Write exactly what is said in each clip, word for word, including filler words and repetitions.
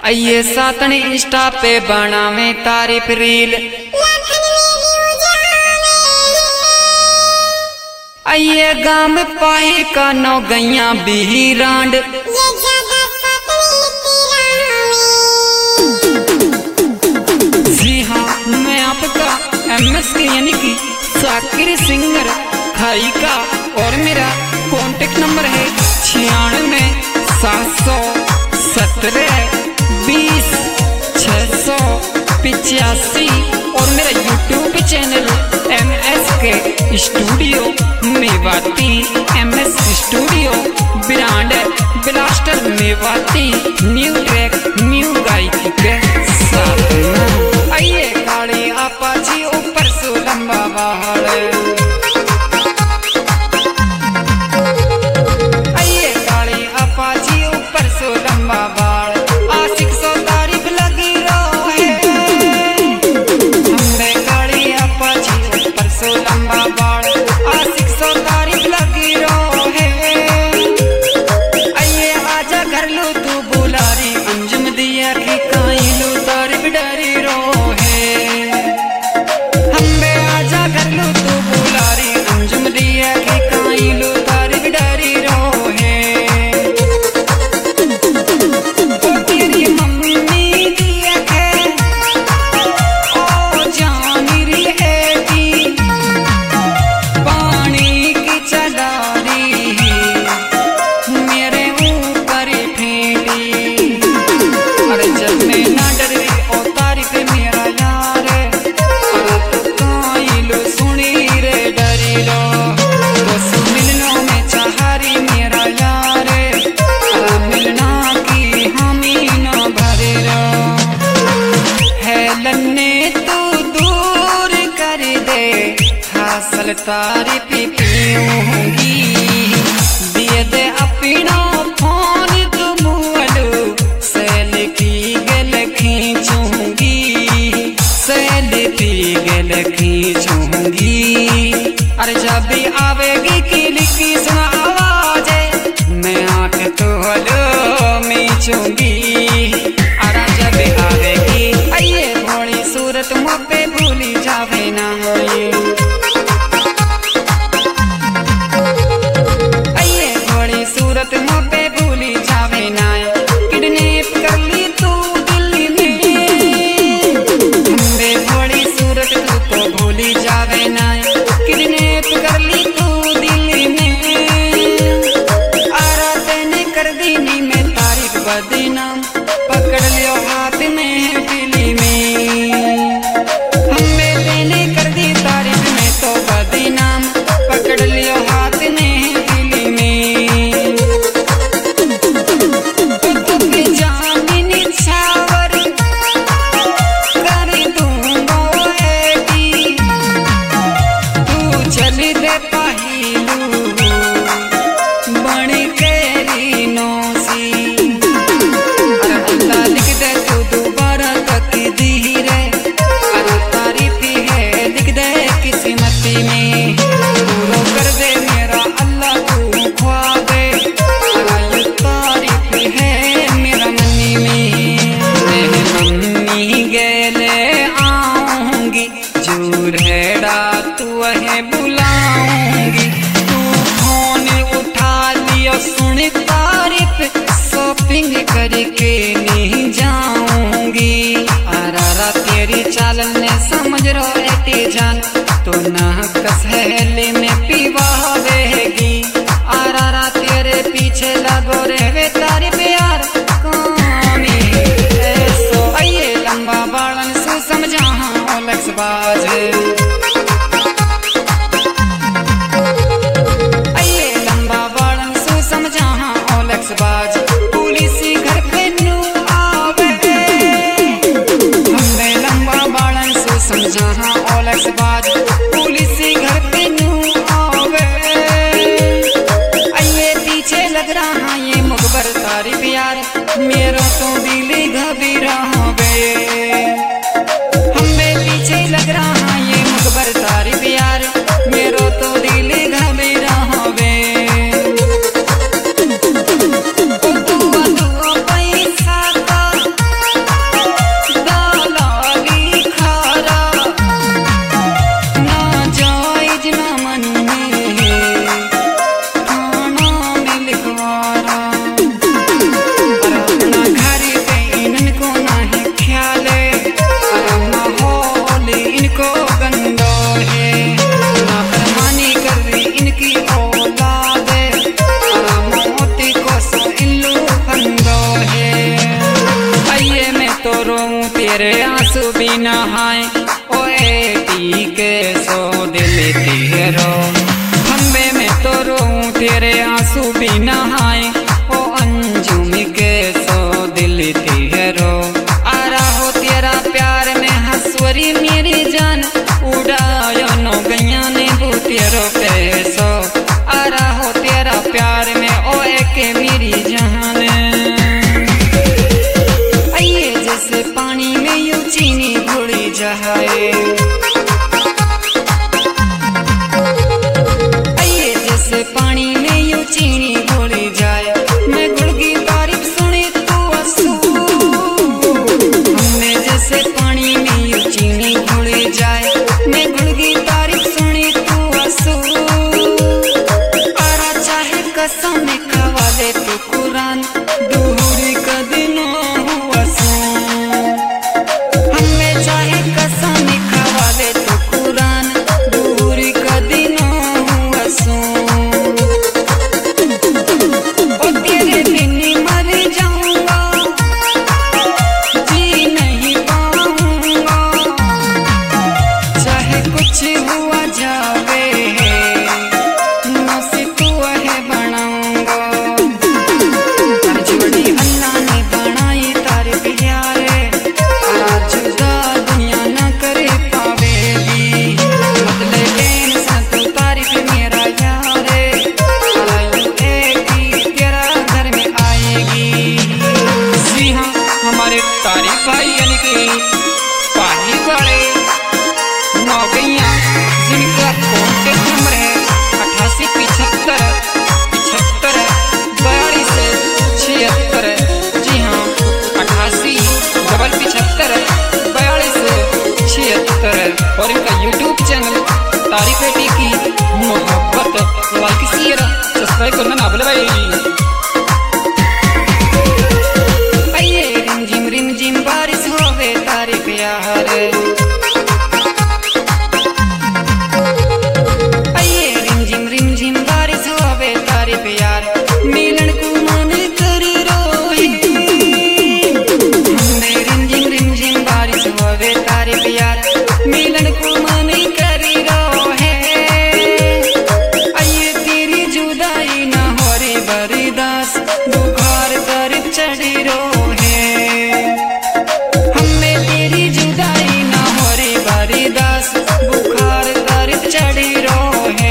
आइए सातन इंस्टा पे बनावे तारीफ रील। आइए गाम पाए का नौ गैया बिहिरांड। जी हाँ, मैं आपका एम एस के यानी कि साकिर सिंगर खाई का, और मेरा कॉन्टेक्ट नंबर है छियानवे सात सौ सत्रह बीस छह सौ पिचासी, और मेरा YouTube channel M S K studio Mewati, M S studio brand blaster Mewati, new track new गायकी के साथ। आइए गाड़ी अपाची ऊपर सो लंबा बाहर, आइए गाड़ी अपाची ऊपर सो लंबा बाहर, आशिक सो तारीफ लगी रोहे। हमने गाड़ी अपाची ऊपर सो लंबा बाहर, आशिक सो तारीफ लगी रोहे। आइए आजा घर लो तू बुलारी, अंजुम दिया की काई लो तारीफ डरी रोहे। हमने आजा घर लो तू बुलारी, अंजुम दिया की काई लो तारीफ डरी रोहे। ओ तेरी मम्मी दिया के ओ जानी री है की पानी की चलारी मेरे ऊपर फेंकी। अरे जब मैं ना डर रही ओ तारीफ मेरा यार, अरे तो काई लो सुनी रे डरी लो, बस मिलनो में चाहरी मेरा यार, अरे मिलना की हामी ना भरे रो। है लन्ने तू दूर कर दे, हासिल तारीफ पीऊंगी, दिए दे अपना फोन तू मुअलू, सैल की गल खींचूंगी, सैल की गल खींचूंगी। अरे जब भी आवेगी किली की सुन आवाज, मैं आंख तो हलो मीचूंगी। अरे जब भी आवेगी आइए भोली सूरत मुँह पे भूली जावे ना, आइए भोली सूरत मुँह पे भूली जावे ना। किडनैप कर ली तू दिल्ली में, हमरे भोली सूरत तू तो भूली जावे ना, किडनैप कर ली तू दिल्ली में। आरा तेने कर दी नी मैं तारीफ बदनाम, पकड़ लियो हाथ में दिल्ली में। हमें तेने कर दी तारीफ में तो बदनाम, पकड़ लियो हाथ में दिल्ली में। तू की जानी निछावर कर दूंगा ऐसी, तू चल दे पहिलू बन के रीनोसी। अरे अल्लाह लिख दे तू दोबारा तक धीरे, अरे तारीफ है लिख दे किस्मती में, पूरा कर दे मेरा अल्लाह तू ख्वाबे, अरे ये तारीफ है मेरा मनी में। मैं मम्मी गेले आऊंगी, जूर हेड़ा तू है बुलाऊंगी, तू फोन उठा लियो सुन तारीफ, शॉपिंग करके नहीं जाऊंगी। आरा तेरी चालन ने समझ रो एटी जान, तो ना कसहले में पीवावेगी। आरा तेरे पीछे लगो रे तारी प्यार कामी ऐसो। आइए लंबा बालन सु समझा हाँ लक्स बाज, आइए लंबा बालन सु समझा हाँ लक्स बाज। पुलिस घर पे नू आवे, हमने लंबा बालन सु समझा हाँ लक्स बाज, पुलिस घर पे नू आवे। आइए पीछे लग रहा ये मुखबर तारीफ यार, मेरो तो दिल घबरा वे। हमें पीछे लग रहा ये मुखबर तारीफ यार, मेरो तो दिल घबरा वे। ओ तू रो तेरे आंसू भी नहाए, ओए पी के सो दिल तेरो। खम्बे में तो रो तेरे आंसू भी नहाए, ओ अंजुम के सो दिल तेरो। आ रहा तेरा प्यार में हंसवरी मेरी जान, उड़ायो नो गैया ने तेरो पैसो। आ रहा तेरा प्यार में ओ एक मेरी जान, आइए जैसे पानी में यूं चीनी घुली जाए, आइए जैसे पानी में यूं चीनी घुली जाए। मैं गुड़गी तारीफ सुनी तू आंसू, हमने जैसे पानी में यूं चीनी घुली जाए। मैं गुड़गी तारीफ सुनी तू आंसू, आरा चाहे कसम खवा ले तू कुरान, दूरी का दिन हुआ सू। हमें चाहे कसम खवा ले तू कुरान, दूरी का दिन हुआ सू। ओ तेरे बिन मर जाऊंगा, जी नहीं पाऊंगा, चाहे कुछ हुआ जावे, नसीब तू है बनाऊंगा। जोड़ी अल्लाह ने बनाई तारे प्यारे, जुदा दुनिया न करे पावेगी। बदले देन सा तू तारीफ मेरा यारे, तेरा घर में आएगी। जी हाँ, हमारे तारीफ भाई यानी कि पाही वाले नौगैया, जिनका कॉन्टेक्ट नंबर है अठासी पिछहत्तर पिछहत्तर बयालीस छिहत्तर। जी हाँ, अठासी डबल पिछहत्तर बयालीस छिहत्तर। और इनका यूट्यूब चैनल तारीफ बेटी की मोहब्बत, लाइक शेयर सब्सक्राइब करना ना भूले भाई। आइए रिमझिम रिमझिम बारिश होवे तारे प्यार, आइए रिमझिम रिमझिम बारिश होवे तारे प्यार। मिलन को मन करी रोही, हमने रिमझिम रिमझिम बारिश होवे तारे प्यार। मिलन को मन करी रोहे, आइए तेरी जुदाई ना हो रे बर्दाश्त, बुखार दर्द चढ़ी रोहे। हमें तेरी जुदाई ना हो रे बर्दाश्त, बुखार दर्द चढ़ी रोहे।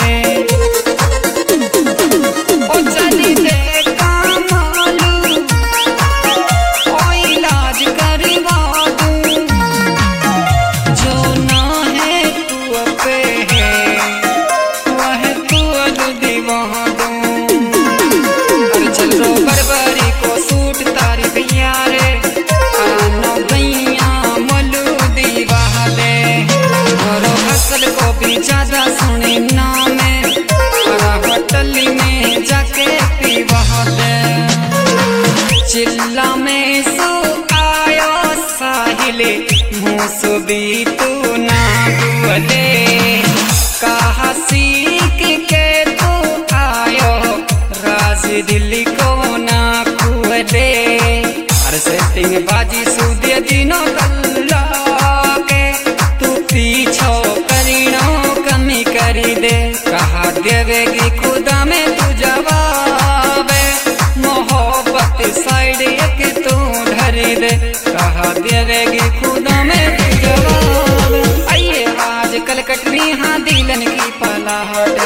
ओ चली दे कामालू, ओ इलाज करवा दूं, जो ना है तू पे है, वह तू अनु दीवा दूं। अरे चल रो बरबरी को सूट तारी प्यारे, आनो गैया मलू दीवा दे। और हसल को भी ज्यादा सुनी ना में, होटली में जाके पीवा दे। चिल्ला में सो आयो साहिले, मुँह सो भी तू ना बोले, कहा सीख के तू आयो, राज दिल को ना खुले। अरे सेटिंग बाजी सूदिया दिनों गल्ला के, तू पीछो करीनो कमी करी दे। कहा देवेगी खुदा में तू जवाब, मोहब्बत साइड एक तू धरी दे। कहा देवेगी खुदा में तू जवाब, आइए आज कल कटनी हाँ दिलन की पलाहट,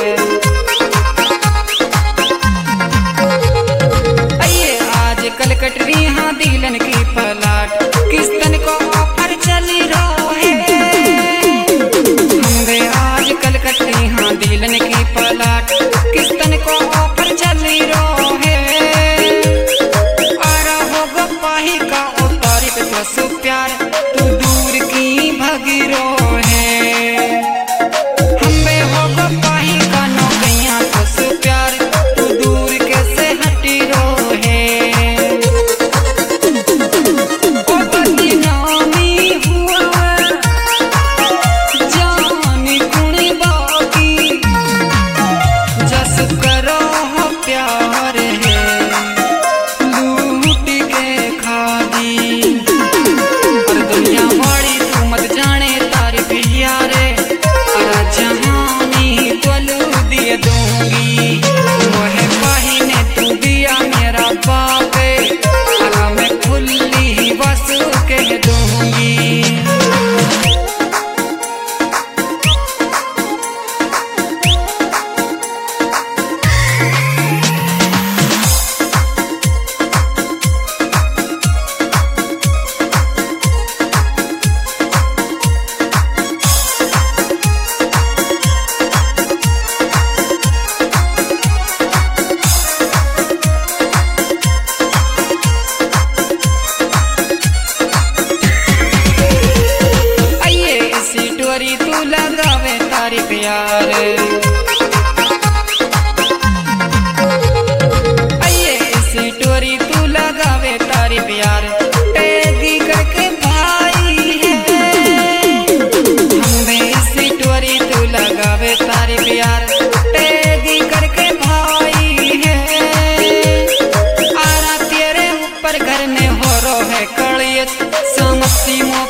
आइए आज कल कटनी हाँ दिलन की पलाट। किस्तन को ऑफर चली रोहे, हमरे आज कल कटनी हाँ दिलन की पलाट। किस्तन को ऑफर चली रोहे, आ रहा होगा पाही का ओ तारीफ तो प्यार, तू दूर की भगी रोहे। हमरे होगा पाही का नौ गैया तो प्यार, तू दूर कैसे हटी रोहे। ओ बदी परसों कह दूंगी। तू लगावे तारी प्यार आइए इसी टोरी तू लगावे तारी प्यार टेगी करके भाई है हमें इसी टोरी तू लगावे तारी प्यार टेगी करके भाई है आरा तेरे ऊपर घर में हो रो है कलियत समस्ती